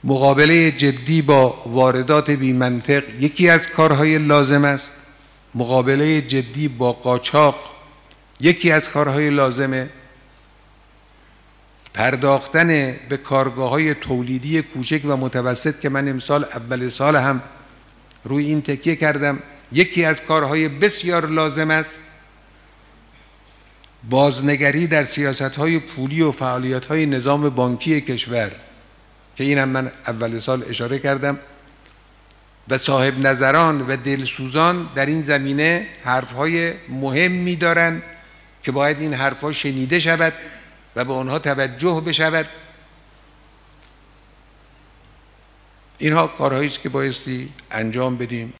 مقابله جدی با واردات بی‌منطق یکی از کارهای لازم است. مقابله جدی با قاچاق یکی از کارهای لازمه. پرداختن به کارگاه‌های تولیدی کوچک و متوسط که من امسال اول سال هم روی این تکیه کردم یکی از کارهای بسیار لازم است. بازنگری در سیاست‌های پولی و فعالیت‌های نظام بانکی کشور که این هم من اول سال اشاره کردم و صاحب نظران و دلسوزان در این زمینه حرف‌های مهمی دارند که باید این حرف‌ها شنیده شود و به آنها توجه بشود. اینها کارهایی است که بایستی انجام بدیم.